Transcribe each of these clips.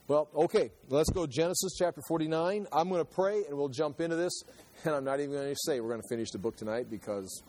Well, okay, let's go Genesis chapter 49. I'm going to pray and we'll jump into this. And I'm not even going to say we're going to finish the book tonight because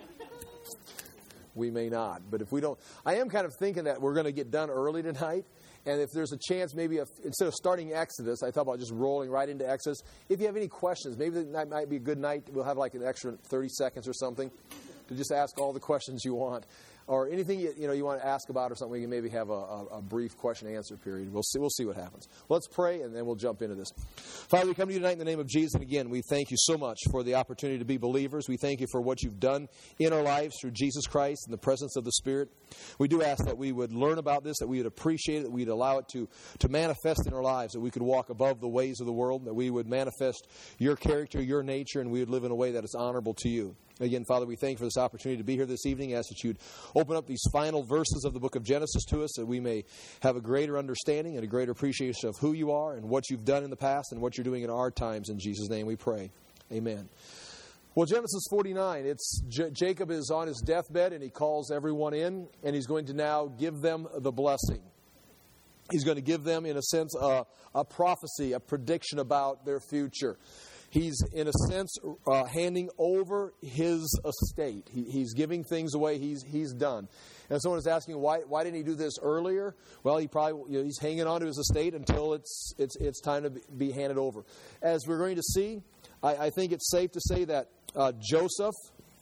we may not. But if we don't, I am kind of thinking that we're going to get done early tonight. And if there's a chance, maybe instead of starting Exodus, I thought about just rolling right into Exodus. If you have any questions, maybe that might be a good night. We'll have like an extra 30 seconds or something to just ask all the questions you want. Or anything you want to ask about or something, we can maybe have a brief question-answer period. We'll see what happens. Let's pray, and then we'll jump into this. Father, we come to you tonight in the name of Jesus. And again, we thank you so much for the opportunity to be believers. We thank you for what you've done in our lives through Jesus Christ and the presence of the Spirit. We do ask that we would learn about this, that we would appreciate it, that we'd allow it to manifest in our lives, that we could walk above the ways of the world, that we would manifest your character, your nature, and we would live in a way that is honorable to you. Again, Father, we thank you for this opportunity to be here this evening. I ask that you'd open up these final verses of the book of Genesis to us, that we may have a greater understanding and a greater appreciation of who you are and what you've done in the past and what you're doing in our times. In Jesus' name we pray. Amen. Well, Genesis 49, Jacob is on his deathbed and he calls everyone in and he's going to now give them the blessing. He's going to give them, in a sense, a prophecy, a prediction about their future. He's, in a sense, handing over his estate. He's giving things away he's done. And someone is asking, why didn't he do this earlier? Well, he's hanging on to his estate until it's time to be handed over. As we're going to see, I think it's safe to say that Joseph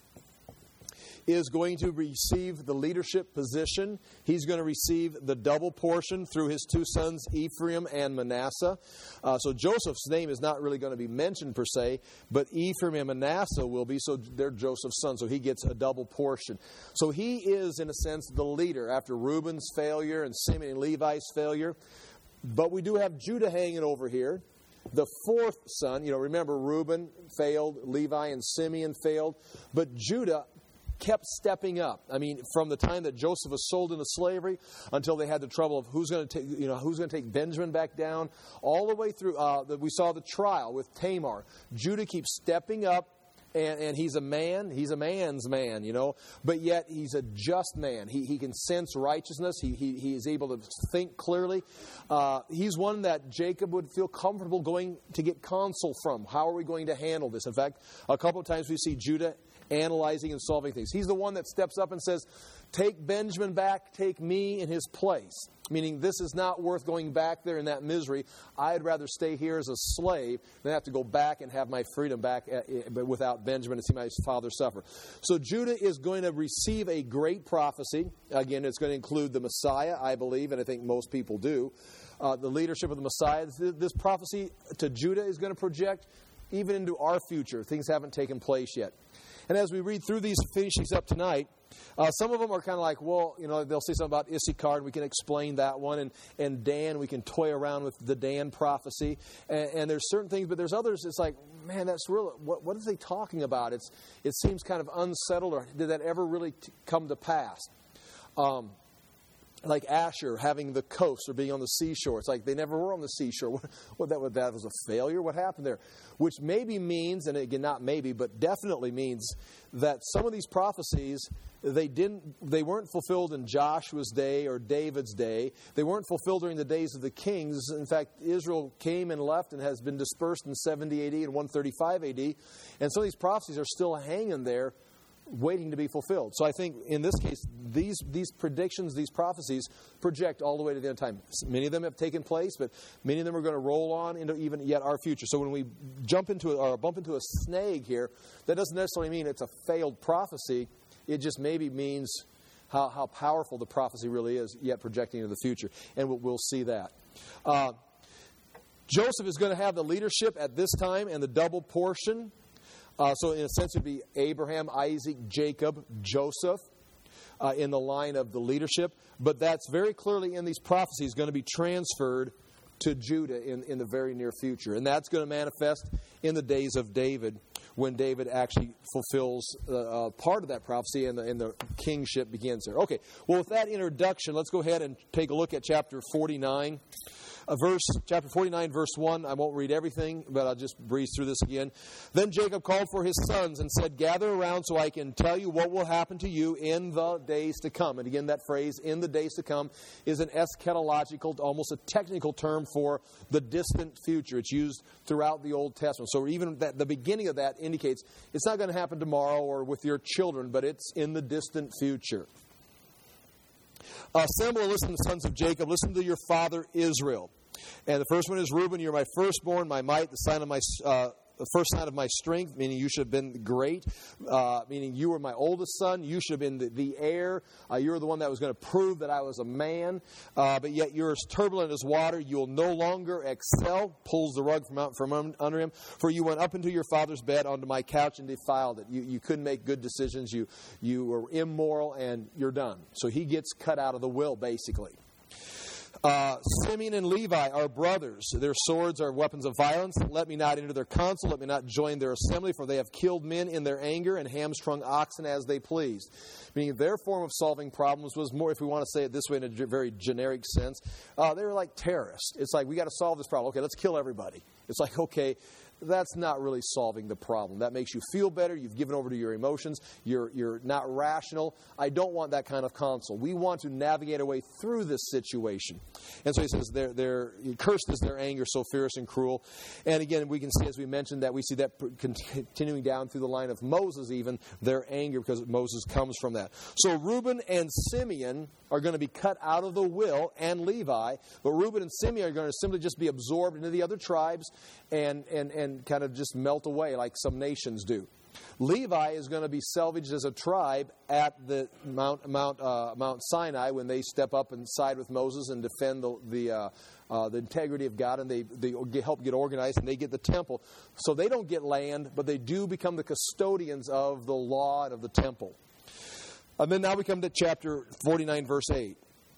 is going to receive the leadership position. He's going to receive the double portion through his two sons, Ephraim and Manasseh. So Joseph's name is not really going to be mentioned per se, but Ephraim and Manasseh will be, so they're Joseph's sons, so he gets a double portion. So he is, in a sense, the leader after Reuben's failure and Simeon and Levi's failure. But we do have Judah hanging over here. The fourth son, remember Reuben failed, Levi and Simeon failed, but Judah kept stepping up. I mean, from the time that Joseph was sold into slavery until they had the trouble of who's going to take Benjamin back down, all the way through. We saw the trial with Tamar. Judah keeps stepping up, and he's a man. He's a man's man, but yet he's a just man. He can sense righteousness. He is able to think clearly. He's one that Jacob would feel comfortable going to get counsel from. How are we going to handle this? In fact, a couple of times we see Judah analyzing and solving things. He's the one that steps up and says, take Benjamin back, take me in his place. Meaning this is not worth going back there in that misery. I'd rather stay here as a slave than have to go back and have my freedom back without Benjamin and see my father suffer. So Judah is going to receive a great prophecy. Again, it's going to include the Messiah, I believe, and I think most people do. The leadership of the Messiah. This prophecy to Judah is going to project even into our future. Things haven't taken place yet. And as we read through these, finish these up tonight, some of them are kind of like, well, they'll say something about Issachar, and we can explain that one. And Dan, we can toy around with the Dan prophecy. And there's certain things, but there's others, it's like, man, that's real. What are they talking about? It seems kind of unsettled, or did that ever really come to pass? Like Asher having the coast or being on the seashore. It's like they never were on the seashore. That was a failure? What happened there? Which maybe means, and again, not maybe, but definitely means that some of these prophecies, they weren't fulfilled in Joshua's day or David's day. They weren't fulfilled during the days of the kings. In fact, Israel came and left and has been dispersed in 70 AD and 135 AD. And some of these prophecies are still hanging there, waiting to be fulfilled. So I think in this case, these predictions, these prophecies project all the way to the end of time. Many of them have taken place, but many of them are going to roll on into even yet our future. So when we bump into a snag here, that doesn't necessarily mean it's a failed prophecy. It just maybe means how powerful the prophecy really is, yet projecting into the future. And we'll see that. Joseph is going to have the leadership at this time and the double portion. So in a sense, it would be Abraham, Isaac, Jacob, Joseph in the line of the leadership. But that's very clearly in these prophecies going to be transferred to Judah in the very near future. And that's going to manifest in the days of David, when David actually fulfills part of that prophecy and the kingship begins there. Okay, well, with that introduction, let's go ahead and take a look at chapter 49. Chapter 49, verse 1. I won't read everything, but I'll just breeze through this again. Then Jacob called for his sons and said, gather around so I can tell you what will happen to you in the days to come. And again, that phrase, in the days to come, is an eschatological, almost a technical term for the distant future. It's used throughout the Old Testament. So even the beginning of that indicates it's not going to happen tomorrow or with your children, but it's in the distant future. Assemble and listen to the sons of Jacob. Listen to your father Israel. And the first one is Reuben. You're my firstborn, my might, the first sign of my strength, meaning you should have been great, meaning you were my oldest son. You should have been the heir. You were the one that was going to prove that I was a man. But yet you're as turbulent as water. You'll no longer excel. Pulls the rug from under him. For you went up into your father's bed onto my couch and defiled it. You couldn't make good decisions. You were immoral, and you're done. So he gets cut out of the will, basically. Simeon and Levi are brothers. Their swords are weapons of violence. Let me not enter their council. Let me not join their assembly, for they have killed men in their anger and hamstrung oxen as they pleased. Meaning their form of solving problems was more, if we want to say it this way in a very generic sense, they were like terrorists. It's like, we got to solve this problem. Okay, let's kill everybody. It's like, okay, that's not really solving the problem. That makes you feel better. You've given over to your emotions. You're not rational. I don't want that kind of counsel. We want to navigate our way through this situation. And so he says, cursed is their anger, so fierce and cruel. And again, we can see, as we mentioned, that we see that continuing down through the line of Moses even, their anger, because Moses comes from that. So Reuben and Simeon are going to be cut out of the will, and Levi. But Reuben and Simeon are going to simply just be absorbed into the other tribes and kind of just melt away like some nations do. Levi is going to be salvaged as a tribe at the Mount Sinai when they step up and side with Moses and defend the integrity of God, and they help get organized, and they get the temple. So they don't get land, but they do become the custodians of the law and of the temple. And then now we come to chapter 49, verse 8.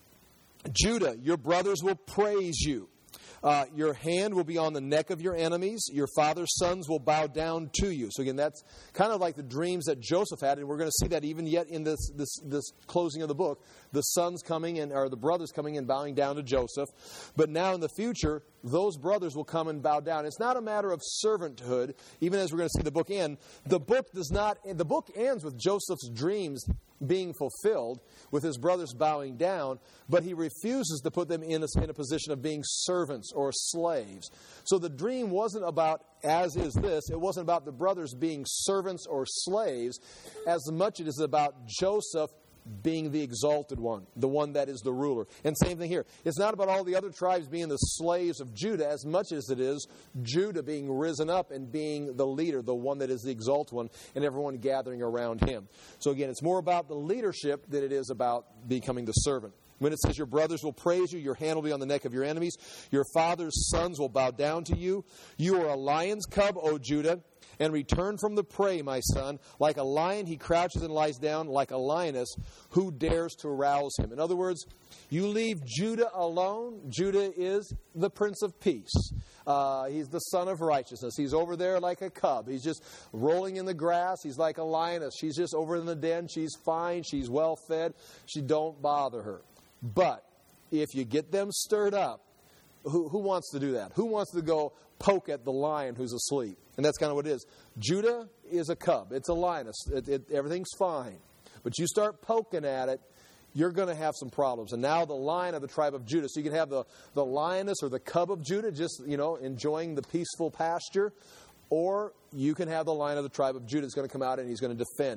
Judah, your brothers will praise you. Your hand will be on the neck of your enemies. Your father's sons will bow down to you. So again, that's kind of like the dreams that Joseph had, and we're going to see that even yet in this closing of the book. The sons coming or the brothers coming and bowing down to Joseph. But now in the future, those brothers will come and bow down. It's not a matter of servanthood, even as we're going to see the book end. The book ends with Joseph's dreams being fulfilled, with his brothers bowing down, but he refuses to put them in a position of being servants or slaves. So the dream wasn't about, as is this, it wasn't about the brothers being servants or slaves, as much as it is about Joseph being the exalted one, the one that is the ruler. And same thing here. It's not about all the other tribes being the slaves of Judah as much as it is Judah being risen up and being the leader, the one that is the exalted one, and everyone gathering around him. So again, it's more about the leadership than it is about becoming the servant. When it says your brothers will praise you, your hand will be on the neck of your enemies, your father's sons will bow down to you. You are a lion's cub, O Judah, and return from the prey, my son. Like a lion, he crouches and lies down. Like a lioness, who dares to rouse him? In other words, you leave Judah alone. Judah is the Prince of Peace. He's the son of righteousness. He's over there like a cub. He's just rolling in the grass. He's like a lioness. She's just over in the den. She's fine. She's well fed. Don't bother her. But if you get them stirred up, who wants to do that? Who wants to go poke at the lion who's asleep? And that's kind of what it is. Judah is a cub. It's a lioness. Everything's fine. But you start poking at it, you're going to have some problems. And now the lion of the tribe of Judah. So you can have the lioness or the cub of Judah just, enjoying the peaceful pasture. Or you can have the lion of the tribe of Judah that's going to come out and he's going to defend.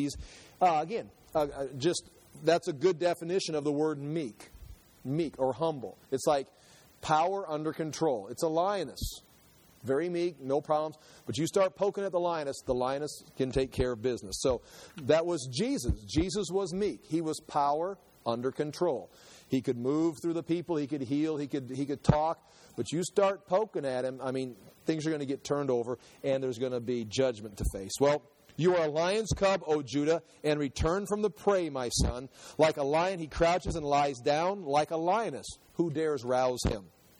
That's a good definition of the word meek. Meek or humble. It's like power under control. It's a lioness. Very meek, no problems. But you start poking at the lioness can take care of business. So that was Jesus. Jesus was meek. He was power under control. He could move through the people. He could heal. He could talk. But you start poking at him, things are going to get turned over, and there's going to be judgment to face. Well, you are a lion's cub, O Judah, and return from the prey, my son. Like a lion, he crouches and lies down. Like a lioness, who dares rouse him?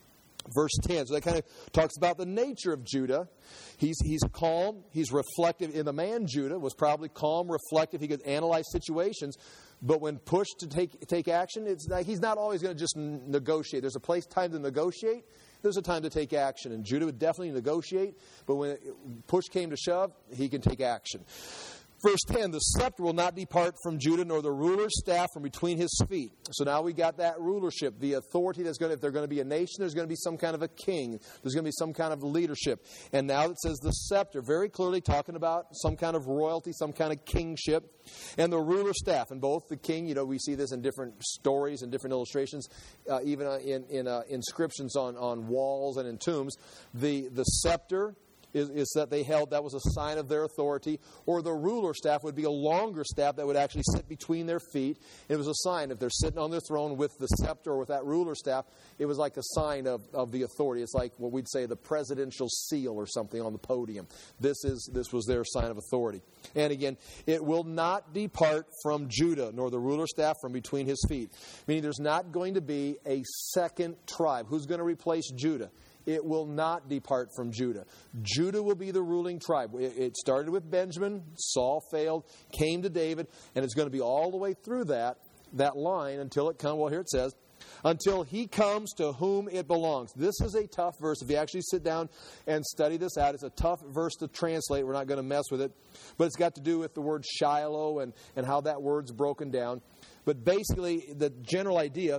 Verse 10, so that kind of talks about the nature of Judah. He's calm, he's reflective. In the man Judah was probably calm, reflective. He could analyze situations. But when pushed to take action, he's not always going to just negotiate. There's a time to negotiate. There's a time to take action. And Judah would definitely negotiate. But when push came to shove, he can take action. Verse 10, the scepter will not depart from Judah, nor the ruler's staff from between his feet. So now we got that rulership, the authority if there's going to be a nation, there's going to be some kind of a king. There's going to be some kind of leadership. And now it says the scepter, very clearly talking about some kind of royalty, some kind of kingship. And the ruler's staff, and both the king, we see this in different stories and different illustrations, even in inscriptions on walls and in tombs. The scepter is that they held, that was a sign of their authority. Or the ruler staff would be a longer staff that would actually sit between their feet. It was a sign. If they're sitting on their throne with the scepter or with that ruler staff, it was like a sign of the authority. It's like what we'd say the presidential seal or something on the podium. This was their sign of authority. And again, it will not depart from Judah, nor the ruler staff from between his feet. Meaning there's not going to be a second tribe. Who's going to replace Judah? It will not depart from Judah. Judah will be the ruling tribe. It started with Benjamin. Saul failed, came to David, and it's going to be all the way through that line until it comes. Well, here it says, until he comes to whom it belongs. This is a tough verse. If you actually sit down and study this out, it's a tough verse to translate. We're not going to mess with it. But it's got to do with the word Shiloh and how that word's broken down. But basically, the general idea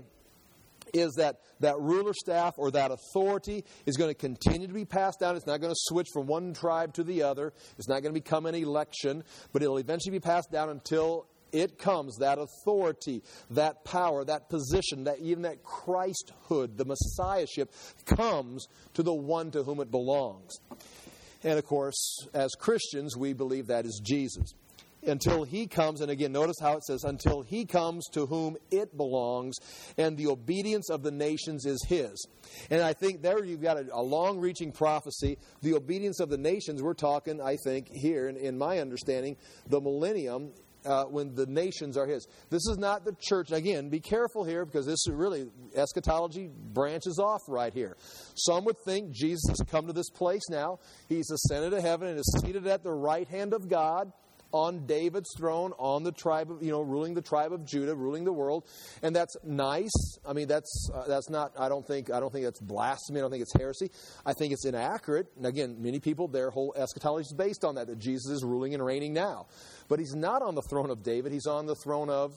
is that ruler staff or that authority is going to continue to be passed down. It's not going to switch from one tribe to the other. It's not going to become an election, but it'll eventually be passed down until it comes, that authority, that power, that position, even that Christhood, the Messiahship, comes to the one to whom it belongs. And of course, as Christians, we believe that is Jesus. Until he comes, and again, notice how it says, until he comes to whom it belongs, and the obedience of the nations is his. And I think there you've got a long-reaching prophecy. The obedience of the nations, we're talking, I think, here, in my understanding, the millennium, when the nations are his. This is not the church. Again, be careful here, because this is really, eschatology branches off right here. Some would think Jesus has come to this place now. He's ascended to heaven and is seated at the right hand of God, on David's throne, on the tribe of, ruling the tribe of Judah, ruling the world. And that's nice. I mean, that's not, I don't think that's blasphemy. I don't think it's heresy. I think it's inaccurate. And again, many people, their whole eschatology is based on that Jesus is ruling and reigning now. But he's not on the throne of David. He's on the throne of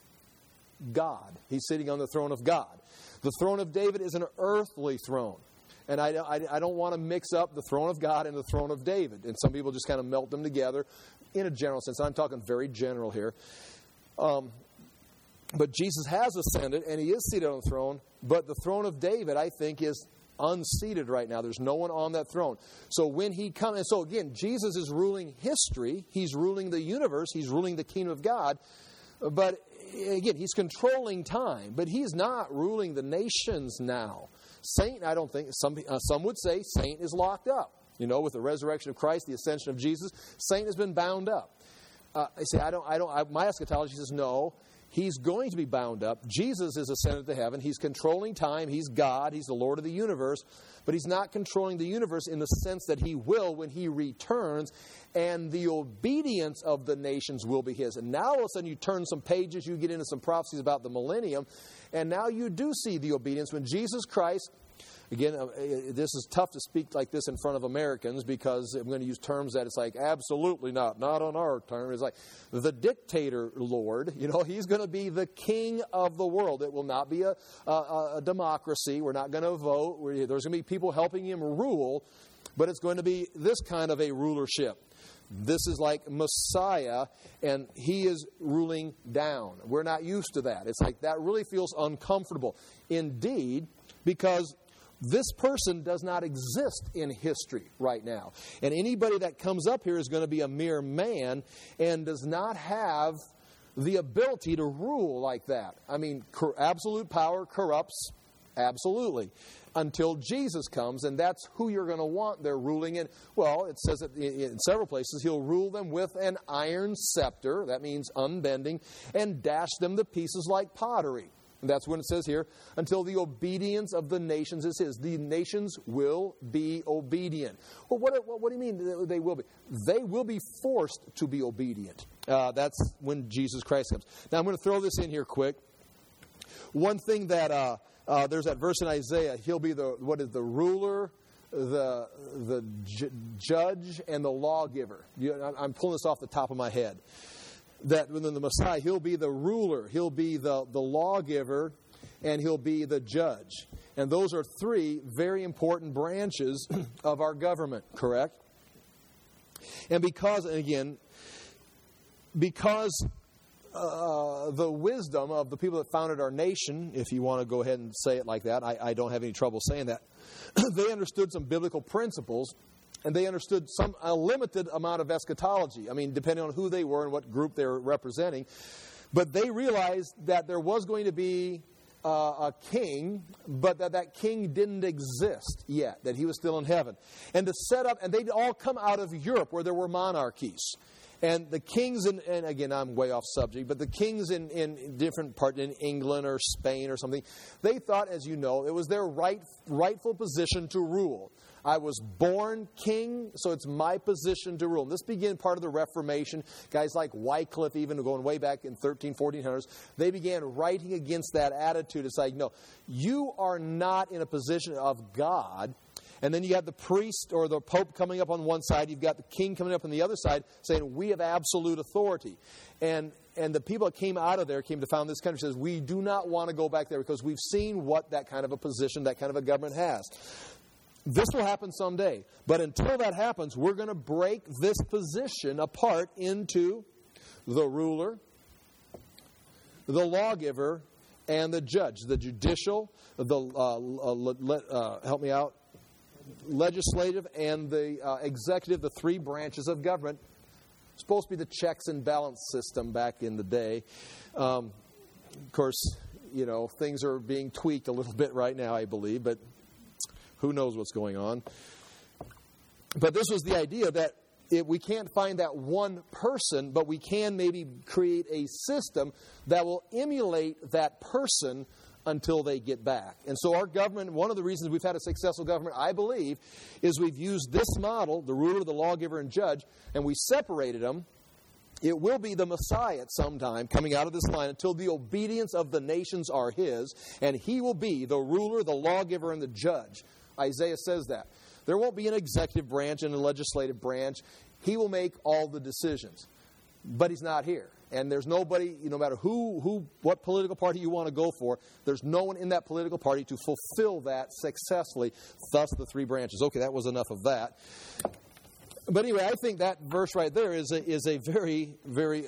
God. He's sitting on the throne of God. The throne of David is an earthly throne. And I don't want to mix up the throne of God and the throne of David. And some people just kind of melt them together in a general sense. I'm talking very general here. But Jesus has ascended, and he is seated on the throne. But the throne of David, I think, is unseated right now. There's no one on that throne. So when he comes, and so again, Jesus is ruling history. He's ruling the universe. He's ruling the kingdom of God. But again, he's controlling time. But he's not ruling the nations now. Satan, I don't think, some would say Satan is locked up. With the resurrection of Christ, the ascension of Jesus, Satan has been bound up. I say, my eschatology says no. He's going to be bound up. Jesus is ascended to heaven. He's controlling time. He's God. He's the Lord of the universe. But he's not controlling the universe in the sense that he will when he returns. And the obedience of the nations will be his. And now all of a sudden you turn some pages, you get into some prophecies about the millennium. And now you do see the obedience when Jesus Christ... Again, this is tough to speak like this in front of Americans because I'm going to use terms that it's like, absolutely not on our term. It's like the dictator Lord, he's going to be the king of the world. It will not be a democracy. We're not going to vote. There's going to be people helping him rule, but it's going to be this kind of a rulership. This is like Messiah, and he is ruling down. We're not used to that. It's like that really feels uncomfortable. Indeed, because this person does not exist in history right now. And anybody that comes up here is going to be a mere man and does not have the ability to rule like that. I mean, absolute power corrupts absolutely until Jesus comes, and that's who you're going to want there ruling in. Well, it says it in several places, he'll rule them with an iron scepter, that means unbending, and dash them to pieces like pottery. That's when it says here, until the obedience of the nations is his. The nations will be obedient. Well, what do you mean they will be? They will be forced to be obedient. That's when Jesus Christ comes. Now, I'm going to throw this in here quick. One thing that, there's that verse in Isaiah, he'll be the ruler, the judge, and the lawgiver. I'm pulling this off the top of my head. That when the Messiah, he'll be the ruler, he'll be the lawgiver, and he'll be the judge. And those are three very important branches of our government, correct? And because the wisdom of the people that founded our nation, if you want to go ahead and say it like that, I don't have any trouble saying that, they understood some biblical principles. And they understood a limited amount of eschatology. I mean, depending on who they were and what group they were representing. But they realized that there was going to be a king, but that king didn't exist yet, that he was still in heaven. And to set up, and they'd all come out of Europe where there were monarchies. And the kings, and again, I'm way off subject, but the kings in different parts, in England or Spain or something, they thought, as you know, it was their rightful position to rule. I was born king, so it's my position to rule. And this began part of the Reformation. Guys like Wycliffe, even going way back in 1400s, they began writing against that attitude. It's like, no, you are not in a position of God. And then you have the priest or the pope coming up on one side. You've got the king coming up on the other side saying, we have absolute authority. And the people that came out of there, came to found this country, says, we do not want to go back there because we've seen what that kind of a position, that kind of a government has. This will happen someday. But until that happens, we're going to break this position apart into the ruler, the lawgiver, and the judge. The judicial, help me out, legislative, and the executive, the three branches of government. It's supposed to be the checks and balance system back in the day. Of course, things are being tweaked a little bit right now, I believe, but who knows what's going on. But this was the idea that we can't find that one person, but we can maybe create a system that will emulate that person until they get back. And so our government, one of the reasons we've had a successful government, I believe, is we've used this model, the ruler, the lawgiver, and judge, and we separated them. It will be the Messiah at some time coming out of this line until the obedience of the nations are his, and he will be the ruler, the lawgiver, and the judge. Isaiah says that. There won't be an executive branch and a legislative branch. He will make all the decisions. But he's not here. And there's nobody, no matter what political party you want to go for, there's no one in that political party to fulfill that successfully. Thus the three branches. Okay, that was enough of that. But anyway, I think that verse right there is a very, very,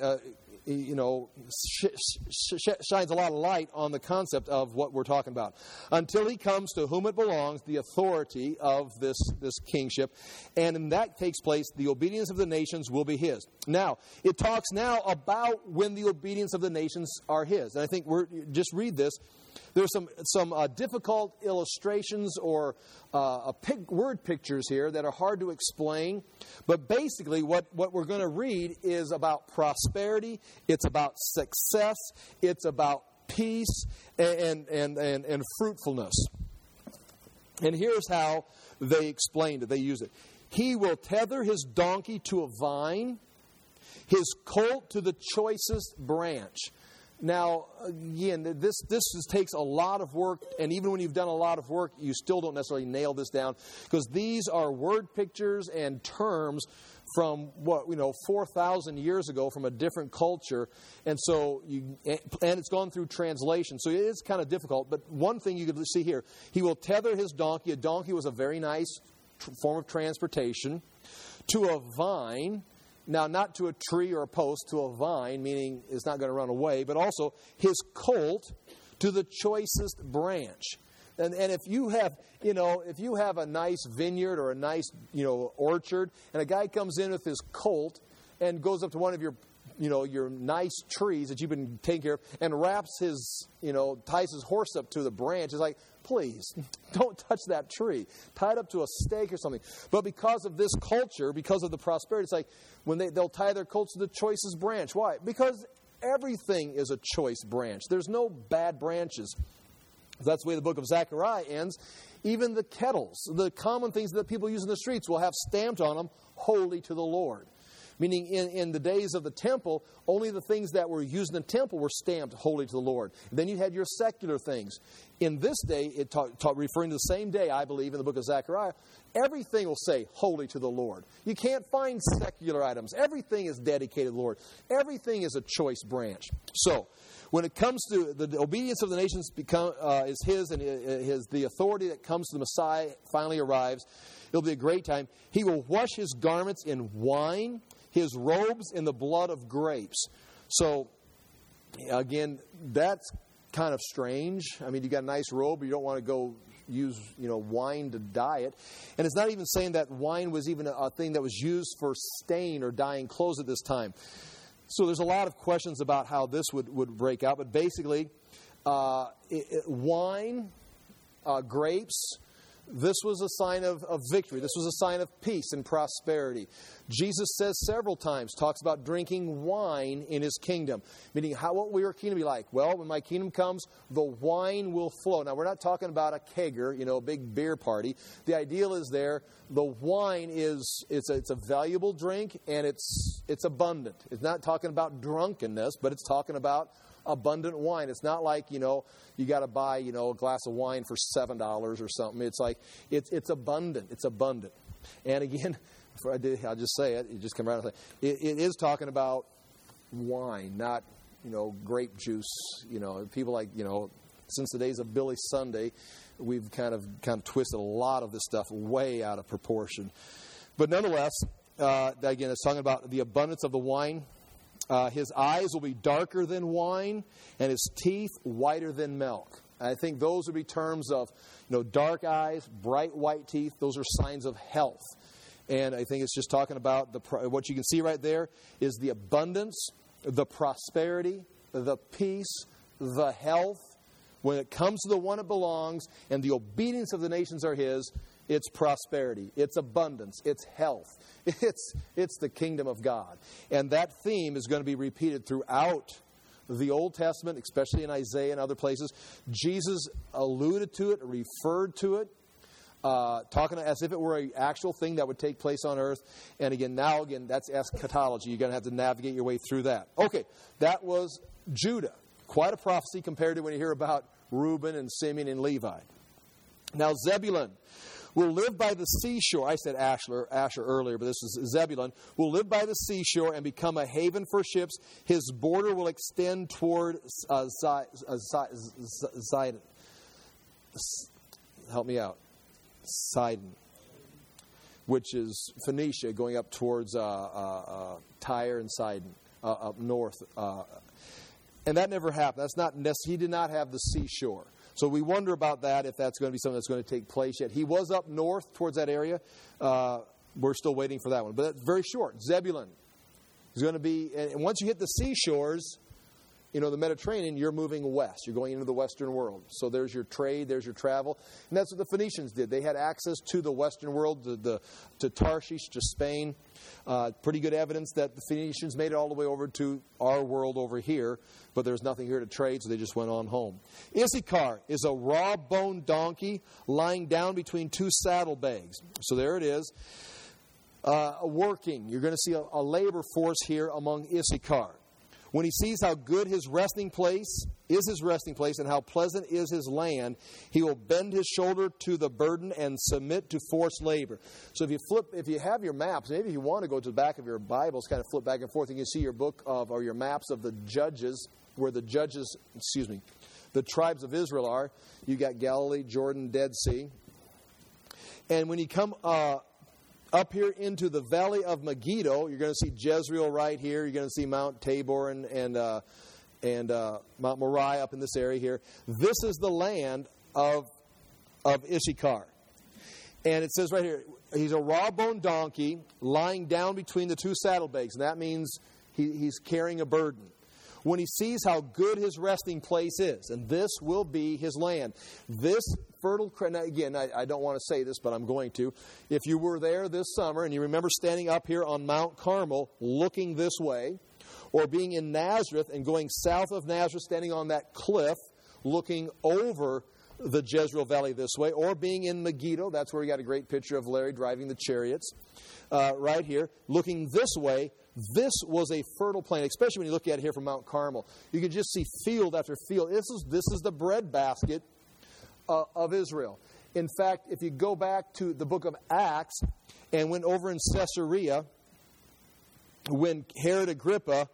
shines a lot of light on the concept of what we're talking about. Until he comes to whom it belongs, the authority of this kingship. And in that takes place, the obedience of the nations will be his. Now, it talks now about when the obedience of the nations are his. And I think just read this. There's some difficult illustrations or word pictures here that are hard to explain. But basically what we're going to read is about prosperity. It's about success. It's about peace and fruitfulness. And here's how they explained it. They use it. He will tether his donkey to a vine, his colt to the choicest branch. Now, again, this takes a lot of work, and even when you've done a lot of work, you still don't necessarily nail this down, because these are word pictures and terms from 4,000 years ago from a different culture, and so and it's gone through translation, so it is kind of difficult. But one thing you could see here: he will tether his donkey. A donkey was a very nice form of transportation, to a vine. Now, not to a tree or a post, to a vine, meaning it's not going to run away, but also his colt to the choicest branch. And if you have a nice vineyard or a nice, orchard, and a guy comes in with his colt and goes up to one of your nice trees that you've been taking care of and wraps ties his horse up to the branch, it's like, please, don't touch that tree. Tie it up to a stake or something. But because of this culture, because of the prosperity, it's like when they'll tie their colts to the choicest branch. Why? Because everything is a choice branch. There's no bad branches. That's the way the book of Zechariah ends. Even the kettles, the common things that people use in the streets, will have stamped on them, holy to the Lord. Meaning in the days of the temple, only the things that were used in the temple were stamped holy to the Lord. And then you had your secular things. In this day, referring to the same day, I believe, in the book of Zechariah, everything will say holy to the Lord. You can't find secular items. Everything is dedicated to the Lord. Everything is a choice branch. So, when it comes to the obedience of the nations is His, and the authority that comes to the Messiah finally arrives, it'll be a great time. He will wash His garments in wine, His robes in the blood of grapes. So, again, that's kind of strange. I mean, you got a nice robe, but you don't want to go use, wine to dye it. And it's not even saying that wine was even a thing that was used for stain or dyeing clothes at this time. So there's a lot of questions about how this would break out. But basically, wine, grapes, this was a sign of victory. This was a sign of peace and prosperity. Jesus says several times, talks about drinking wine in His kingdom. Meaning, what will your kingdom be like? Well, when my kingdom comes, the wine will flow. Now, we're not talking about a kegger, a big beer party. The ideal is there. The wine it's a valuable drink, and it's abundant. It's not talking about drunkenness, but it's talking about abundant wine. It's not like, you got to buy, a glass of wine for $7 or something. It's like, it's abundant. It's abundant. And again, I'll just say it. You just come around and say, it is talking about wine, not, grape juice. People like, since the days of Billy Sunday, we've kind of twisted a lot of this stuff way out of proportion. But nonetheless, again, it's talking about the abundance of the wine. His eyes will be darker than wine, and his teeth whiter than milk. I think those would be terms of, dark eyes, bright white teeth. Those are signs of health. And I think it's just talking about what you can see right there is the abundance, the prosperity, the peace, the health. When it comes to the one it belongs, and the obedience of the nations are His, it's prosperity, it's abundance, it's health. It's the kingdom of God. And that theme is going to be repeated throughout the Old Testament, especially in Isaiah and other places. Jesus alluded to it, referred to it, talking as if it were an actual thing that would take place on earth. And again, that's eschatology. You're going to have to navigate your way through that. Okay, that was Judah. Quite a prophecy compared to when you hear about Reuben and Simeon and Levi. Now Zebulun will live by the seashore. I said Asher earlier, but this is Zebulun. Will live by the seashore and become a haven for ships. His border will extend toward Sidon. Help me out. Sidon, which is Phoenicia, going up towards Tyre and Sidon, up north. And that never happened. He did not have the seashore. So we wonder about that, if that's going to be something that's going to take place yet. He was up north towards that area. We're still waiting for that one. But that's very short. Zebulun is going to be, and once you hit the seashores, the Mediterranean, you're moving west. You're going into the Western world. So there's your trade, there's your travel. And that's what the Phoenicians did. They had access to the Western world, to Tarshish, to Spain. Pretty good evidence that the Phoenicians made it all the way over to our world over here, but there's nothing here to trade, so they just went on home. Issachar is a raw-boned donkey lying down between two saddlebags. So there it is. Working. You're going to see a labor force here among Issachar. When he sees how good his resting place and how pleasant is his land, he will bend his shoulder to the burden and submit to forced labor. So if you have your maps, maybe if you want to go to the back of your Bibles, kind of flip back and forth, you can see your your maps of the Judges, where the tribes of Israel are. You got Galilee, Jordan, Dead Sea. And when you come up here into the valley of Megiddo, you're going to see Jezreel right here. You're going to see Mount Tabor and Mount Moriah up in this area here. This is the land of Issachar. And it says right here, he's a raw-boned donkey lying down between the two saddlebags. And that means he's carrying a burden. When he sees how good his resting place is, and this will be his land. This fertile, now again, I don't want to say this, but I'm going to. If you were there this summer and you remember standing up here on Mount Carmel looking this way, or being in Nazareth and going south of Nazareth, standing on that cliff, looking over the Jezreel Valley this way, or being in Megiddo. That's where we got a great picture of Larry driving the chariots right here, looking this way. This was a fertile plain, especially when you look at it here from Mount Carmel. You can just see field after field. This is the breadbasket of Israel. In fact, if you go back to the book of Acts and went over in Caesarea, when Herod Agrippa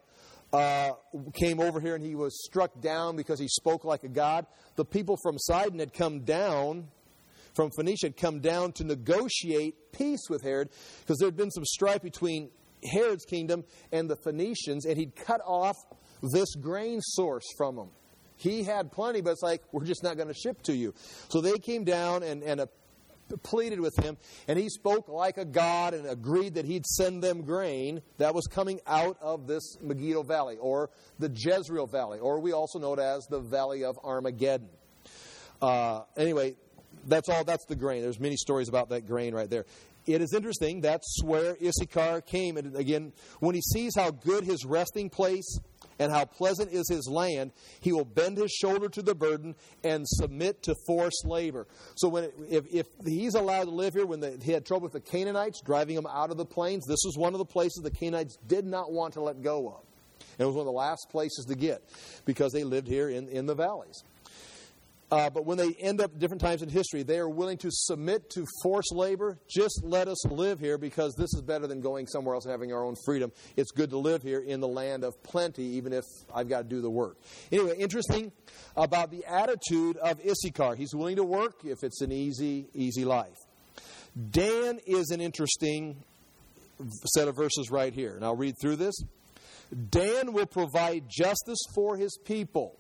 came over here and he was struck down because he spoke like a god, the people from Sidon had come down, from Phoenicia had come down to negotiate peace with Herod, because there had been some strife between Herod's kingdom and the Phoenicians, and he'd cut off this grain source from them. He had plenty, but it's like, we're just not going to ship to you. So they came down and pleaded with him, and he spoke like a god and agreed that he'd send them grain that was coming out of this Megiddo Valley, or the Jezreel Valley, or we also know it as the Valley of Armageddon. Anyway, that's the grain. There's many stories about that grain right there. It is interesting. That's where Issachar came. And again, when he sees how good his resting place and how pleasant is his land, he will bend his shoulder to the burden and submit to forced labor. So if he's allowed to live here, when he had trouble with the Canaanites, driving them out of the plains, this was one of the places the Canaanites did not want to let go of. And it was one of the last places to get, because they lived here in the valleys. But when they end up different times in history, they are willing to submit to forced labor. Just let us live here, because this is better than going somewhere else and having our own freedom. It's good to live here in the land of plenty, even if I've got to do the work. Anyway, interesting about the attitude of Issachar. He's willing to work if it's an easy life. Dan is an interesting set of verses right here. And I'll read through this. Dan will provide justice for his people.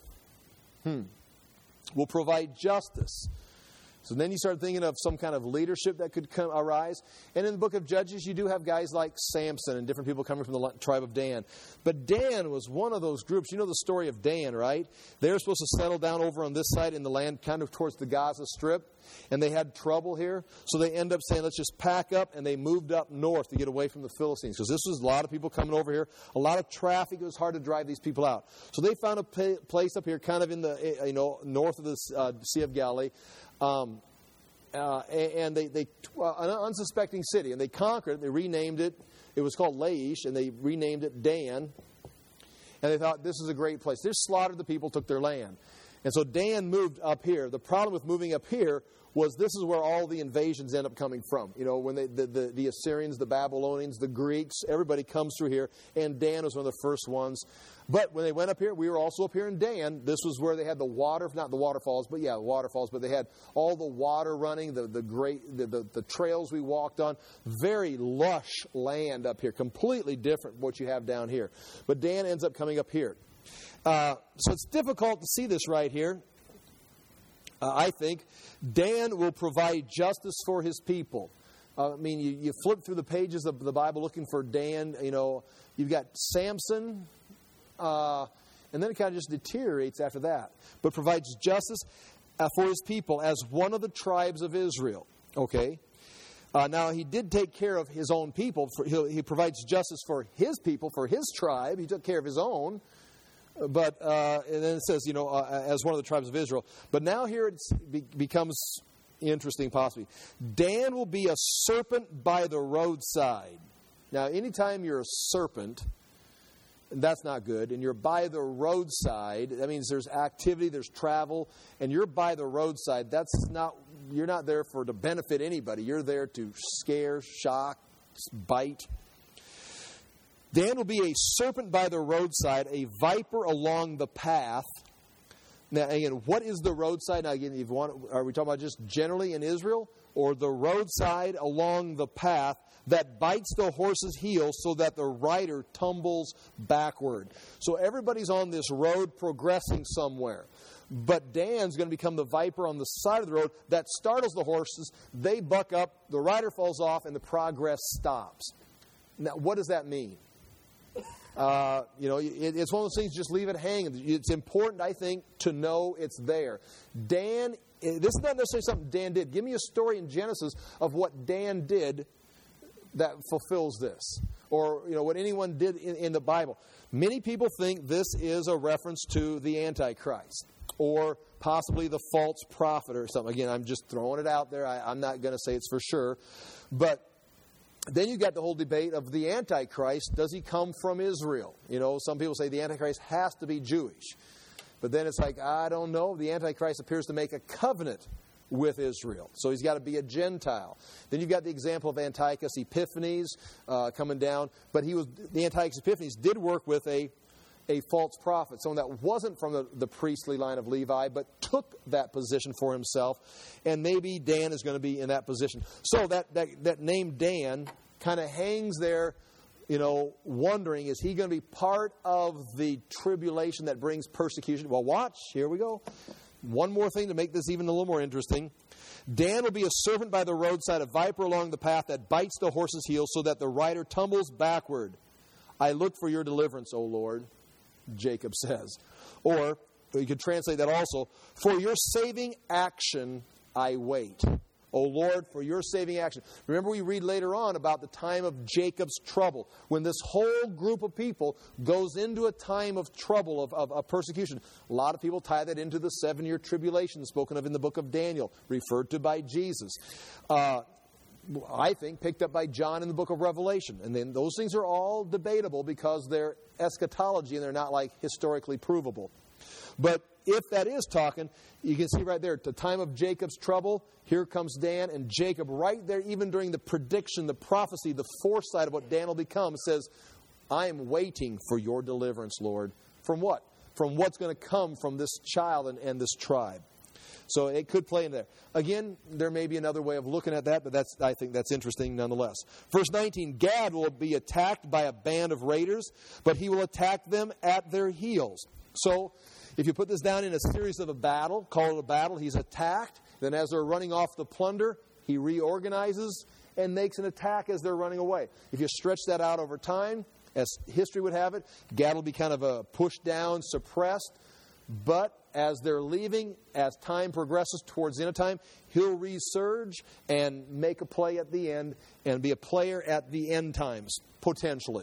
Will provide justice. So then you start thinking of some kind of leadership that could arise. And in the book of Judges, you do have guys like Samson and different people coming from the tribe of Dan. But Dan was one of those groups. You know the story of Dan, right? They were supposed to settle down over on this side in the land, kind of towards the Gaza Strip. And they had trouble here. So they end up saying, let's just pack up. And they moved up north to get away from the Philistines. Because this was a lot of people coming over here. A lot of traffic. It was hard to drive these people out. So they found a place up here, kind of in the north of the Sea of Galilee. And they an unsuspecting city. And they conquered it. They renamed it. It was called Laish. And they renamed it Dan. And they thought, this is a great place. They slaughtered the people, took their land. And so Dan moved up here. The problem with moving up here was this is where all the invasions end up coming from. You know, when the Assyrians, the Babylonians, the Greeks, everybody comes through here. And Dan was one of the first ones. But when they went up here, we were also up here in Dan. This was where they had not the waterfalls, but yeah, waterfalls. But they had all the water running, the trails we walked on. Very lush land up here. Completely different from what you have down here. But Dan ends up coming up here. So it's difficult to see this right here. I think Dan will provide justice for his people. I mean, you flip through the pages of the Bible looking for Dan. You know, you've got Samson, and then it kind of just deteriorates after that. But provides justice for his people as one of the tribes of Israel. Okay. Now, he did take care of his own people. He provides justice for his people, for his tribe. He took care of his own. But and then it says, as one of the tribes of Israel. But now here it becomes interesting, possibly. Dan will be a serpent by the roadside. Now, anytime you're a serpent, that's not good. And you're by the roadside. That means there's activity, there's travel, and you're by the roadside. You're not there to benefit anybody. You're there to scare, shock, bite. Dan will be a serpent by the roadside, a viper along the path. Now, again, what is the roadside? Now, again, are we talking about just generally in Israel? Or the roadside along the path that bites the horse's heel so that the rider tumbles backward. So everybody's on this road progressing somewhere. But Dan's going to become the viper on the side of the road that startles the horses. They buck up, the rider falls off, and the progress stops. Now, what does that mean? It's one of those things, just leave it hanging. It's important, I think, to know it's there. Dan, this is not necessarily something Dan did. Give me a story in Genesis of what Dan did that fulfills this. Or, what anyone did in the Bible. Many people think this is a reference to the Antichrist or possibly the false prophet or something. Again, I'm just throwing it out there. I'm not going to say it's for sure. But then you got the whole debate of the Antichrist. Does he come from Israel? Some people say the Antichrist has to be Jewish. But then it's like, I don't know. The Antichrist appears to make a covenant with Israel. So he's got to be a Gentile. Then you've got the example of Antiochus Epiphanes coming down. But the Antiochus Epiphanes did work with a false prophet, someone that wasn't from the priestly line of Levi, but took that position for himself. And maybe Dan is going to be in that position. So that name Dan kind of hangs there, wondering, is he going to be part of the tribulation that brings persecution? Well, watch. Here we go. One more thing to make this even a little more interesting. Dan will be a servant by the roadside, a viper along the path that bites the horse's heel so that the rider tumbles backward. I look for your deliverance, O Lord, Jacob says. Or you could translate that also, for your saving action I wait. O Lord, for your saving action. Remember, we read later on about the time of Jacob's trouble. When this whole group of people goes into a time of trouble, of persecution. A lot of people tie that into the 7-year tribulation spoken of in the book of Daniel, referred to by Jesus. I think picked up by John in the book of Revelation. And then those things are all debatable because they're eschatology and they're not like historically provable. But if that is talking, you can see right there, at the time of Jacob's trouble, here comes Dan, and Jacob right there, even during the prediction, the prophecy, the foresight of what Dan will become, says, I am waiting for your deliverance, Lord. From what? From what's going to come from this child and this tribe. So it could play in there. Again, there may be another way of looking at that, but I think that's interesting nonetheless. Verse 19, Gad will be attacked by a band of raiders, but he will attack them at their heels. So if you put this down in a series of a battle, call it a battle, he's attacked. Then as they're running off the plunder, he reorganizes and makes an attack as they're running away. If you stretch that out over time, as history would have it, Gad will be kind of pushed down, suppressed. But as they're leaving, as time progresses towards the end of time, he'll resurge and make a play at the end and be a player at the end times, potentially.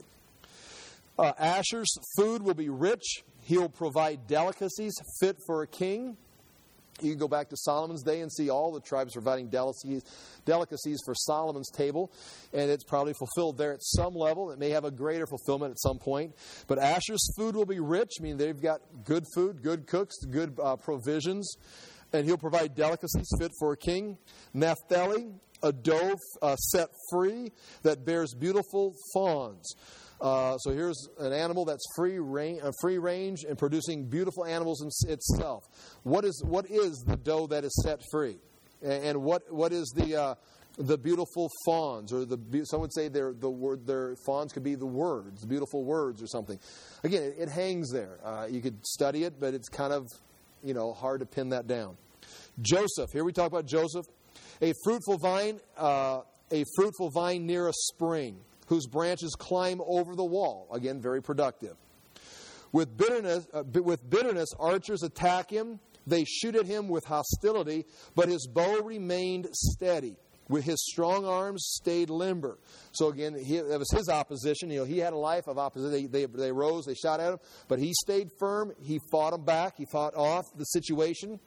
Asher's food will be rich. He'll provide delicacies fit for a king. You can go back to Solomon's day and see all the tribes providing delicacies for Solomon's table. And it's probably fulfilled there at some level. It may have a greater fulfillment at some point. But Asher's food will be rich. I mean, they've got good food, good cooks, good provisions. And he'll provide delicacies fit for a king. Naphtali, a dove set free that bears beautiful fawns. So here's an animal that's free range and producing beautiful animals in itself. What is the doe that is set free, and what is the beautiful fawns, or some would say their fawns could be the words, beautiful words or something. Again, it hangs there. You could study it, but it's kind of hard to pin that down. Joseph. Here we talk about Joseph, a fruitful vine near a spring, whose branches climb over the wall. Again, very productive. With bitterness, archers attack him. They shoot at him with hostility, but his bow remained steady. With his strong arms stayed limber. So again, that was his opposition. He had a life of opposition. They rose, they shot at him, but he stayed firm. He fought them back. He fought off the situation.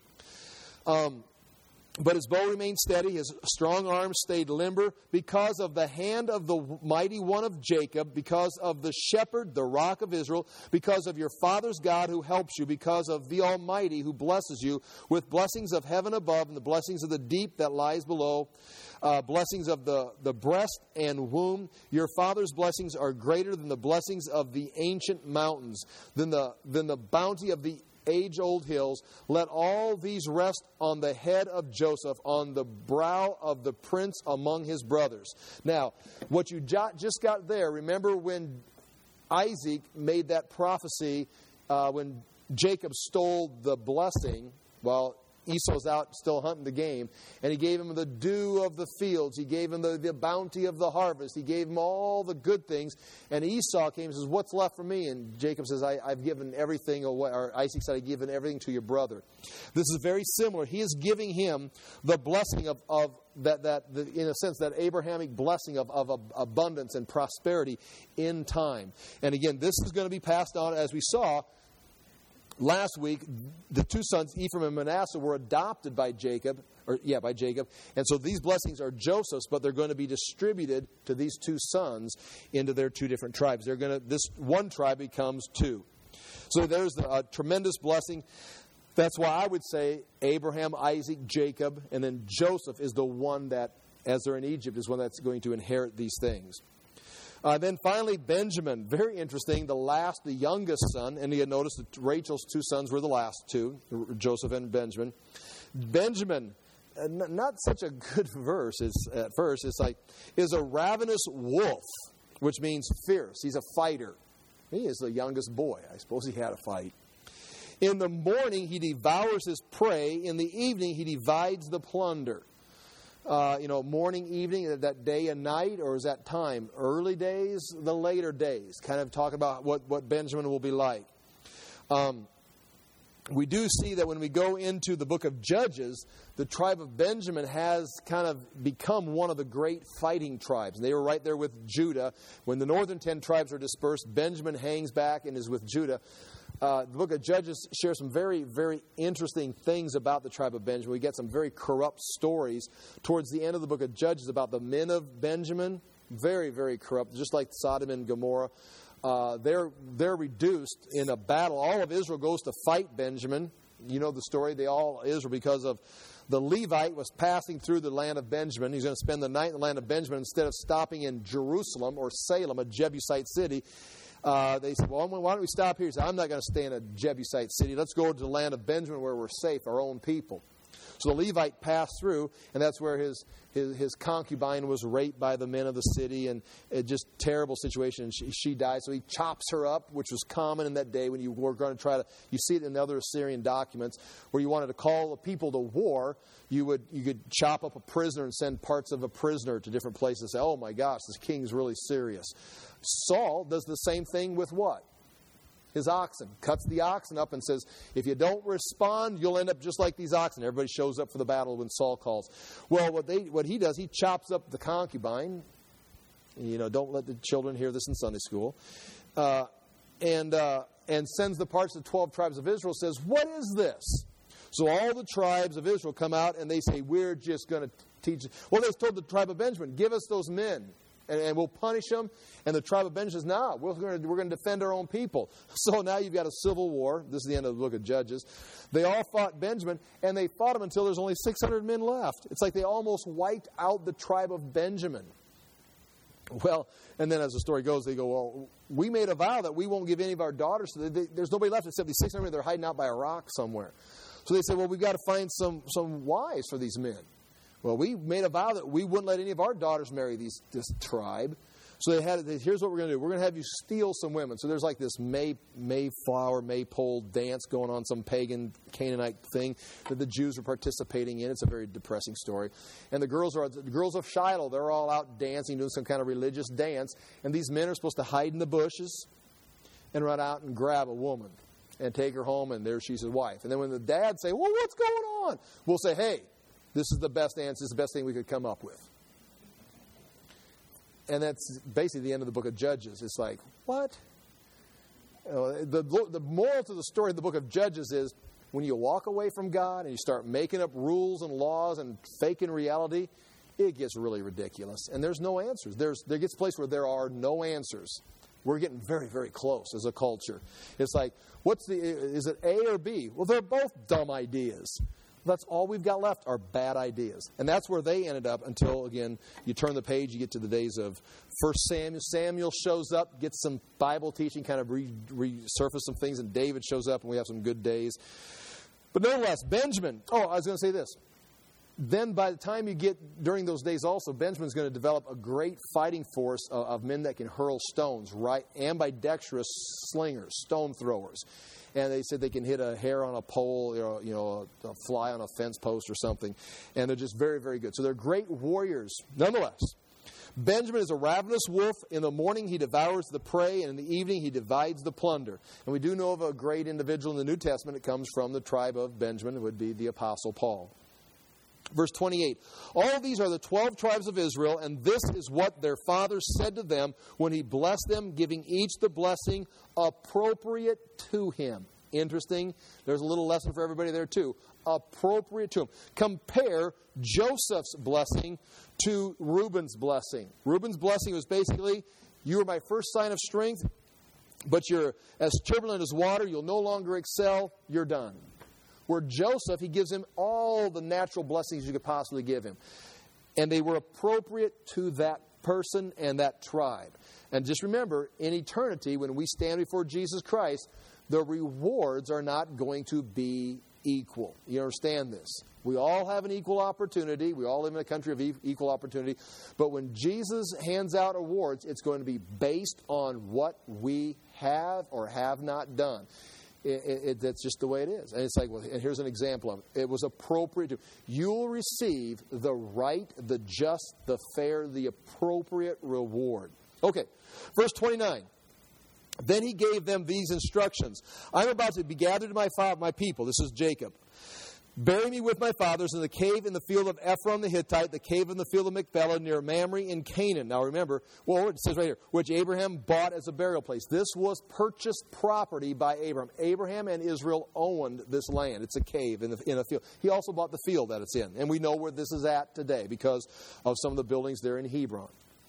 But his bow remained steady, his strong arm stayed limber, because of the hand of the mighty one of Jacob, because of the shepherd, the rock of Israel, because of your father's God who helps you, because of the Almighty who blesses you with blessings of heaven above and the blessings of the deep that lies below, blessings of the breast and womb. Your father's blessings are greater than the blessings of the ancient mountains, than the bounty of the age-old hills. Let all these rest on the head of Joseph, on the brow of the prince among his brothers. Now, what you just got there, remember when Isaac made that prophecy, when Jacob stole the blessing, well, Esau's out still hunting the game, and he gave him the dew of the fields. He gave him the bounty of the harvest. He gave him all the good things. And Esau came and says, what's left for me? And Jacob says, I've given everything away. Or Isaac said, I've given everything to your brother. This is very similar. He is giving him the blessing of that in a sense, that Abrahamic blessing of abundance and prosperity in time. And again, this is going to be passed on, as we saw last week. The two sons, Ephraim and Manasseh, were adopted by Jacob. And so these blessings are Joseph's, but they're going to be distributed to these two sons into their two different tribes. This one tribe becomes two. So there's a tremendous blessing. That's why I would say Abraham, Isaac, Jacob, and then Joseph is the one that, as they're in Egypt, is one that's going to inherit these things. Then finally, Benjamin. Very interesting. The youngest son, and you notice that Rachel's two sons were the last two, Joseph and Benjamin. Benjamin, not such a good verse at first. It's like, is a ravenous wolf, which means fierce. He's a fighter. He is the youngest boy. I suppose he had a fight. In the morning, he devours his prey. In the evening, he divides the plunder. Morning, evening, that day and night, or is that time? Early days, the later days. Kind of talking about what Benjamin will be like. We do see that when we go into the book of Judges, the tribe of Benjamin has kind of become one of the great fighting tribes. And they were right there with Judah. When the northern 10 tribes are dispersed, Benjamin hangs back and is with Judah. The book of Judges shares some very, very interesting things about the tribe of Benjamin. We get some very corrupt stories towards the end of the book of Judges about the men of Benjamin. Very, very corrupt, just like Sodom and Gomorrah. They're reduced in a battle. All of Israel goes to fight Benjamin. You know the story. Israel, because of the Levite was passing through the land of Benjamin. He's going to spend the night in the land of Benjamin instead of stopping in Jerusalem or Salem, a Jebusite city. They said, well, why don't we stop here? He said, I'm not going to stay in a Jebusite city. Let's go to the land of Benjamin where we're safe, our own people. So the Levite passed through, and that's where his concubine was raped by the men of the city, and just terrible situation. And she died, so he chops her up, which was common in that day when you were going to try to. You see it in the other Assyrian documents where you wanted to call the people to war. You could chop up a prisoner and send parts of a prisoner to different places. And say, oh my gosh, this king's really serious. Saul does the same thing with what? His oxen. Cuts the oxen up and says, if you don't respond, you'll end up just like these oxen. Everybody shows up for the battle when Saul calls. Well, what he does, he chops up the concubine. Don't let the children hear this in Sunday school. And sends the parts of the 12 tribes of Israel, says, what is this? So all the tribes of Israel come out and they say, we're just going to teach. Well, they told the tribe of Benjamin, give us those men. And we'll punish them. And the tribe of Benjamin says, no, we're going to defend our own people. So now you've got a civil war. This is the end of the book of Judges. They all fought Benjamin, and they fought him until there's only 600 men left. It's like they almost wiped out the tribe of Benjamin. Well, and then as the story goes, they go, well, we made a vow that we won't give any of our daughters. So there's nobody left except these 600 men. They're hiding out by a rock somewhere. So they said, well, we've got to find some wives for these men. Well, we made a vow that we wouldn't let any of our daughters marry this tribe. So here's what we're going to do. We're going to have you steal some women. So there's like this maypole dance going on, some pagan Canaanite thing that the Jews are participating in. It's a very depressing story. And the girls of Shiloh, they're all out dancing, doing some kind of religious dance. And these men are supposed to hide in the bushes and run out and grab a woman and take her home, and there she's his wife. And then when the dads say, well, what's going on? We'll say, hey, this is the best answer. This is the best thing we could come up with. And that's basically the end of the book of Judges. It's like, what? The moral to the story of the book of Judges is when you walk away from God and you start making up rules and laws and faking reality, it gets really ridiculous. And there's no answers. There gets a place where there are no answers. We're getting very, very close as a culture. It's like, is it A or B? Well, they're both dumb ideas. That's all we've got left are bad ideas. And that's where they ended up until, again, you turn the page, you get to the days of 1 Samuel. Samuel shows up, gets some Bible teaching, kind of resurface some things, and David shows up, and we have some good days. But nonetheless, Benjamin. Oh, I was going to say this. then by the time you get during those days also, Benjamin's going to develop a great fighting force of men that can hurl stones, right? Ambidextrous slingers, stone throwers. And they said they can hit a hare on a pole, a fly on a fence post or something. And they're just very, very good. So they're great warriors nonetheless. Benjamin is a ravenous wolf. In the morning he devours the prey, and in the evening he divides the plunder. And we do know of a great individual in the New Testament that comes from the tribe of Benjamin. It would be the Apostle Paul. Verse 28, all of these are the 12 tribes of Israel, and this is what their father said to them when he blessed them, giving each the blessing appropriate to him. Interesting. There's a little lesson for everybody there too. Appropriate to him. Compare Joseph's blessing to Reuben's blessing. Reuben's blessing was basically, you are my first sign of strength, but you're as turbulent as water. You'll no longer excel. You're done. Where Joseph, he gives him all the natural blessings you could possibly give him. And they were appropriate to that person and that tribe. And just remember, in eternity, when we stand before Jesus Christ, the rewards are not going to be equal. You understand this? We all have an equal opportunity. We all live in a country of equal opportunity. But when Jesus hands out awards, it's going to be based on what we have or have not done. That's just the way it is. And it's like, well, and here's an example of it. It was appropriate to. You'll receive the right, the just, the fair, the appropriate reward. Okay, verse 29. Then he gave them these instructions. I'm about to be gathered to my people. This is Jacob. Bury me with my fathers in the cave in the field of Ephron the Hittite, the cave in the field of Machpelah near Mamre in Canaan. Now remember, well, it says right here, which Abraham bought as a burial place. This was purchased property by Abraham. Abraham and Israel owned this land. It's a cave in a field. He also bought the field that it's in. And we know where this is at today because of some of the buildings there in Hebron.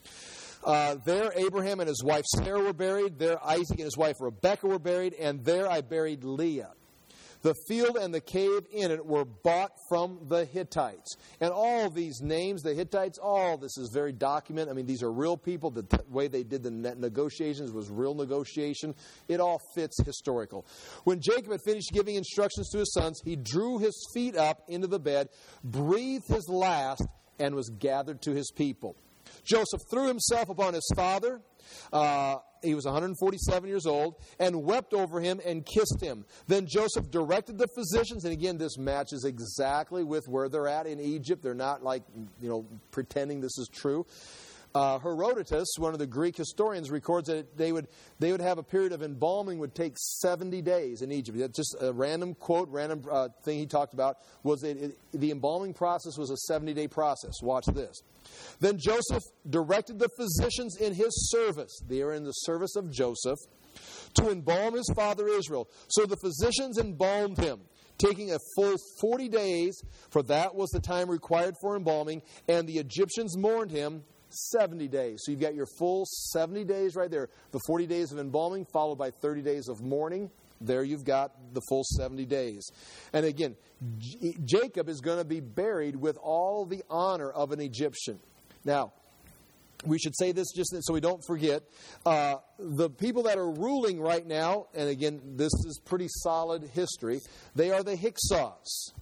There Abraham and his wife Sarah were buried. There Isaac and his wife Rebekah were buried. And there I buried Leah. The field and the cave in it were bought from the Hittites. And all these names, the Hittites, all this is very documented. I mean, these are real people. The way they did the negotiations was real negotiation. It all fits historical. When Jacob had finished giving instructions to his sons, he drew his feet up into the bed, breathed his last, and was gathered to his people. Joseph threw himself upon his father. He was 147 years old, and wept over him and kissed him. Then Joseph directed the physicians, and again, this matches exactly with where they're at in Egypt. They're not like, pretending this is true. Herodotus, one of the Greek historians, records that they would have a period of embalming would take 70 days in Egypt. That's just a random quote, thing he talked about, was that the embalming process was a 70-day process. Watch this. Then Joseph directed the physicians in his service, they are in the service of Joseph, to embalm his father Israel. So the physicians embalmed him, taking a full 40 days, for that was the time required for embalming, and the Egyptians mourned him 70 days. So you've got your full 70 days right there. The 40 days of embalming followed by 30 days of mourning. There you've got the full 70 days. And again, Jacob is going to be buried with all the honor of an Egyptian. Now, we should say this just so we don't forget. The people that are ruling right now, and again, this is pretty solid history, they are the Hyksos.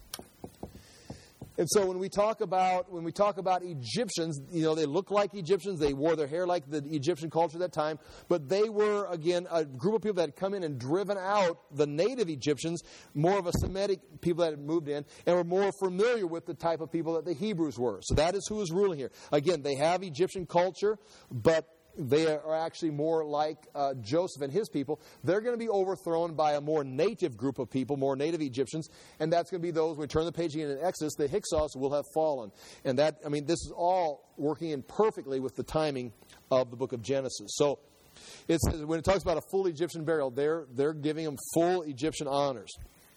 And so when we talk about Egyptians, they look like Egyptians. They wore their hair like the Egyptian culture at that time. But they were, again, a group of people that had come in and driven out the native Egyptians, more of a Semitic people that had moved in, and were more familiar with the type of people that the Hebrews were. So that is who is ruling here. Again, they have Egyptian culture, but they are actually more like Joseph and his people. They're going to be overthrown by a more native group of people, more native Egyptians, and that's going to be those, when we turn the page again in Exodus, the Hyksos will have fallen. And this is all working in perfectly with the timing of the book of Genesis. So when it talks about a full Egyptian burial, they're giving them full Egyptian honors.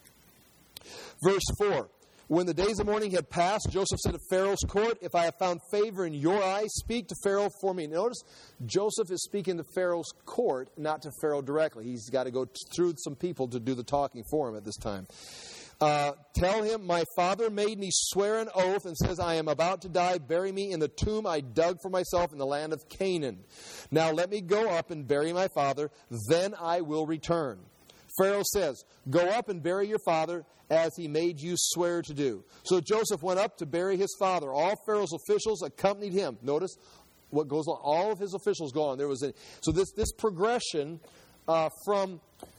Verse 4. When the days of mourning had passed, Joseph said to Pharaoh's court, if I have found favor in your eyes, speak to Pharaoh for me. Notice, Joseph is speaking to Pharaoh's court, not to Pharaoh directly. He's got to go through some people to do the talking for him at this time. Tell him, my father made me swear an oath and says, I am about to die. Bury me in the tomb I dug for myself in the land of Canaan. Now let me go up and bury my father. Then I will return. Pharaoh says, "Go up and bury your father as he made you swear to do." So Joseph went up to bury his father. All Pharaoh's officials accompanied him. Notice what goes on. All of his officials go on. So this progression from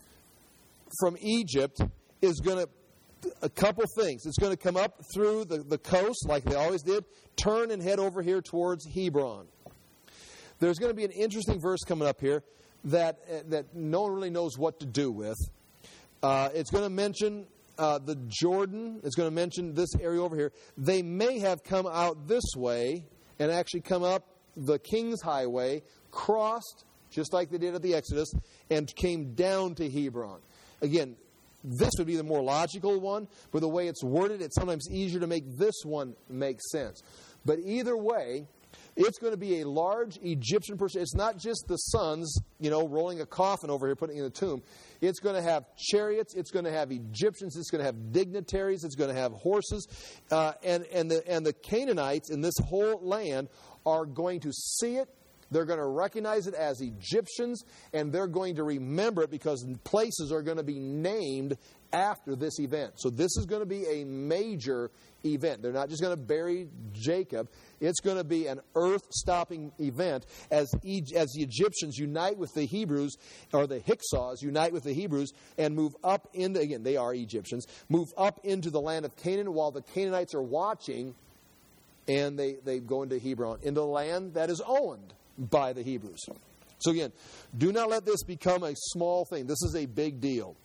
Egypt is going to, a couple things. It's going to come up through the coast like they always did, turn and head over here towards Hebron. There's going to be an interesting verse coming up here that no one really knows what to do with. It's going to mention the Jordan. It's going to mention this area over here. They may have come out this way and actually come up the King's Highway, crossed, just like they did at the Exodus, and came down to Hebron. Again, this would be the more logical one, but the way it's worded, it's sometimes easier to make this one make sense. But either way, it's going to be a large Egyptian person. It's not just the sons, rolling a coffin over here, putting it in the tomb. It's going to have chariots. It's going to have Egyptians. It's going to have dignitaries. It's going to have horses. And the Canaanites in this whole land are going to see it. They're going to recognize it as Egyptians, and they're going to remember it because places are going to be named after this event. So this is going to be a major event. They're not just going to bury Jacob. It's going to be an earth-stopping event as the Egyptians unite with the Hebrews, or the Hyksos unite with the Hebrews, and move up into, again, they are Egyptians, move up into the land of Canaan while the Canaanites are watching, and they go into Hebron, into the land that is owned by the Hebrews. So again, do not let this become a small thing. This is a big deal.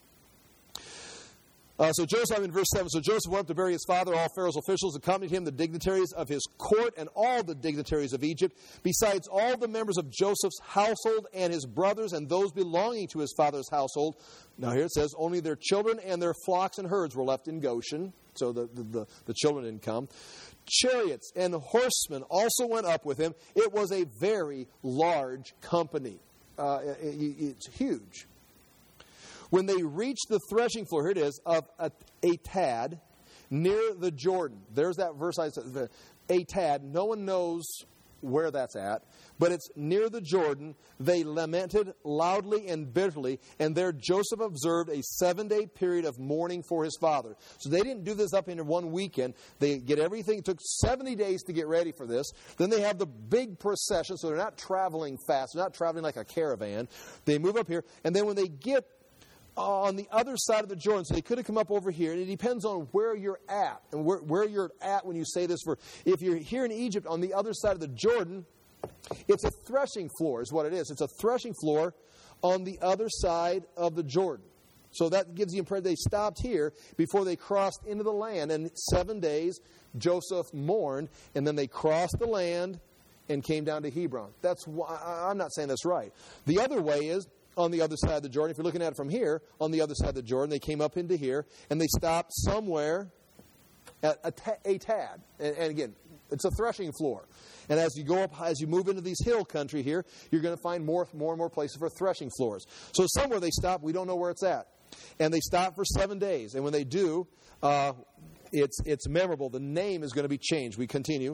So Joseph, in verse 7, so Joseph went up to bury his father. All Pharaoh's officials accompanied him, the dignitaries of his court and all the dignitaries of Egypt, besides all the members of Joseph's household and his brothers and those belonging to his father's household. Now here it says, only their children and their flocks and herds were left in Goshen. So the children didn't come. Chariots and horsemen also went up with him. It was a very large company. It's huge. When they reached the threshing floor, here it is, of Atad, near the Jordan. There's that verse I said, Atad. No one knows where that's at, but it's near the Jordan. They lamented loudly and bitterly, and there Joseph observed a 7-day period of mourning for his father. So they didn't do this up in one weekend. They get everything. It took 70 days to get ready for this. Then they have the big procession, so they're not traveling fast. They're not traveling like a caravan. They move up here, and then when they get on the other side of the Jordan, so they could have come up over here, and it depends on where you're at and where you're at when you say this. If you're here in Egypt on the other side of the Jordan, it's a threshing floor is what it is. It's a threshing floor on the other side of the Jordan. So that gives the impression they stopped here before they crossed into the land, and 7 days Joseph mourned, and then they crossed the land and came down to Hebron. That's why I'm not saying that's right. The other way is on the other side of the Jordan. If you're looking at it from here, on the other side of the Jordan, they came up into here, and they stopped somewhere at Atad. And again, it's a threshing floor. And as you go up, as you move into these hill country here, you're going to find more and more places for threshing floors. So somewhere they stop. We don't know where it's at. And they stop for 7 days. And when they do, it's memorable. The name is going to be changed. We continue.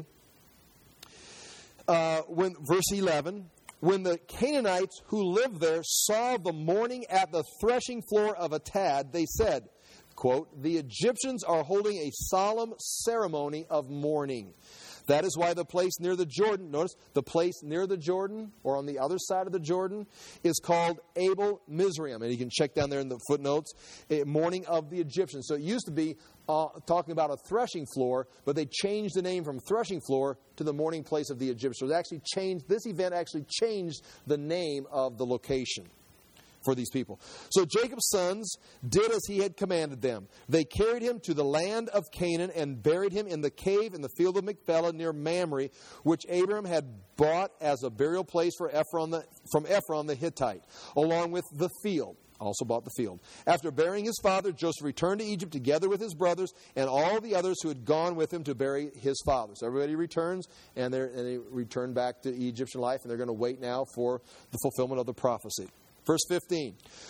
Verse 11. When the Canaanites who lived there saw the mourning at the threshing floor of Atad, they said, quote, the Egyptians are holding a solemn ceremony of mourning. That is why the place near the Jordan, notice, the place near the Jordan, or on the other side of the Jordan, is called Abel Mizraim. And you can check down there in the footnotes, mourning of the Egyptians. So it used to be talking about a threshing floor, but they changed the name from threshing floor to the mourning place of the Egyptians. So this event actually changed the name of the location for these people. So Jacob's sons did as he had commanded them. They carried him to the land of Canaan and buried him in the cave in the field of Machpelah near Mamre, which Abraham had bought as a burial place from Ephron the Hittite, along with the field. Also bought the field. After burying his father, Joseph returned to Egypt together with his brothers and all the others who had gone with him to bury his father. So everybody returns, and they return back to Egyptian life, and they're going to wait now for the fulfillment of the prophecy. Verse 15.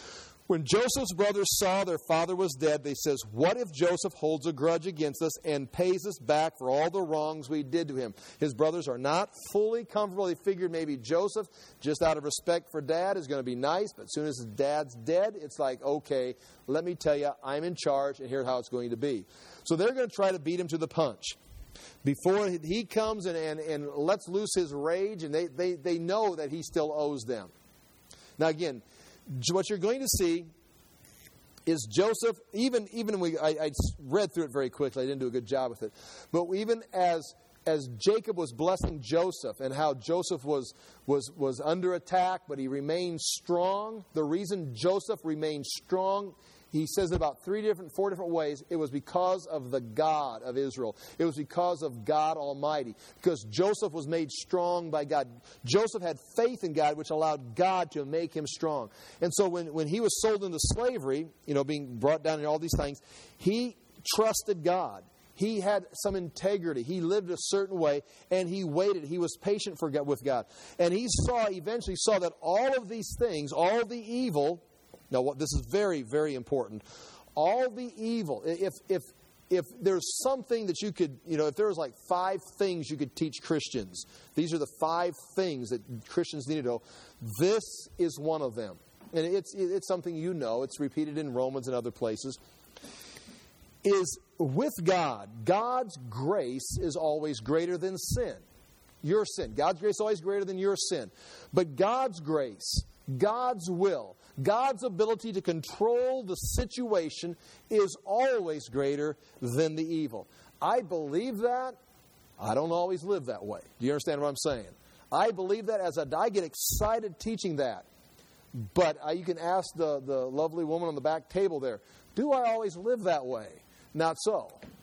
When Joseph's brothers saw their father was dead, they says, what if Joseph holds a grudge against us and pays us back for all the wrongs we did to him? His brothers are not fully comfortable. They figured maybe Joseph, just out of respect for Dad, is going to be nice. But as soon as his dad's dead, it's like, okay, let me tell you, I'm in charge, and here's how it's going to be. So they're going to try to beat him to the punch. Before he comes and lets loose his rage, and they know that he still owes them. Now again, what you're going to see is Joseph, I read through it very quickly. I didn't do a good job with it. But even as Jacob was blessing Joseph and how Joseph was under attack, but he remained strong, the reason Joseph remained strong, he says about 4 different ways, it was because of the God of Israel. It was because of God Almighty. Because Joseph was made strong by God. Joseph had faith in God, which allowed God to make him strong. And so when he was sold into slavery, being brought down in all these things, he trusted God. He had some integrity. He lived a certain way, and he waited. He was patient with God. And he eventually saw that all of these things, all the evil. Now, this is very, very important. All the evil, if there's something that you could, if there was like 5 things you could teach Christians, these are the 5 things that Christians need to know. This is one of them. And it's something it's repeated in Romans and other places. Is with God, God's grace is always greater than sin. Your sin. God's grace is always greater than your sin. But God's grace, God's will, God's ability to control the situation is always greater than the evil. I believe that. I don't always live that way. Do you understand what I'm saying? I believe that I get excited teaching that. But you can ask the lovely woman on the back table there, do I always live that way? Not so.